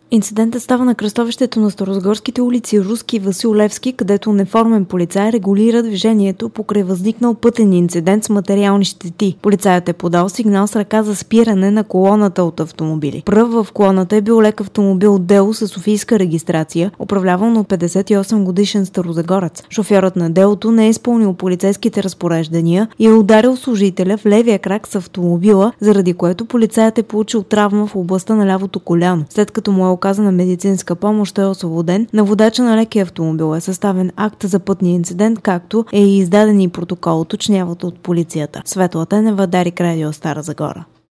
Инцидентът става на кръстовището на Старозагорските улици Руски и Васил Левски, където неформен полицай регулира движението покрай възникнал пътен инцидент с материални щети. Полицаят е подал сигнал с ръка за спиране на колоната от автомобили. Пръв в колоната е бил лек автомобил Дело с софийска регистрация, управляван от 58 годишен старозагорец. Шофьорът на Делото не е изпълнил полицейските разпореждания и е ударил служителя в левия крак с автомобила, заради което полицаят е получил травма в областта на лявото коляно. След като му е оказана медицинска помощ, той е освободен. На водача на лекия автомобил е съставен акт за пътния инцидент, както е и издаден и протокол, уточняват от полицията. Светла Тенева, Дарик Радио, Стара Загора.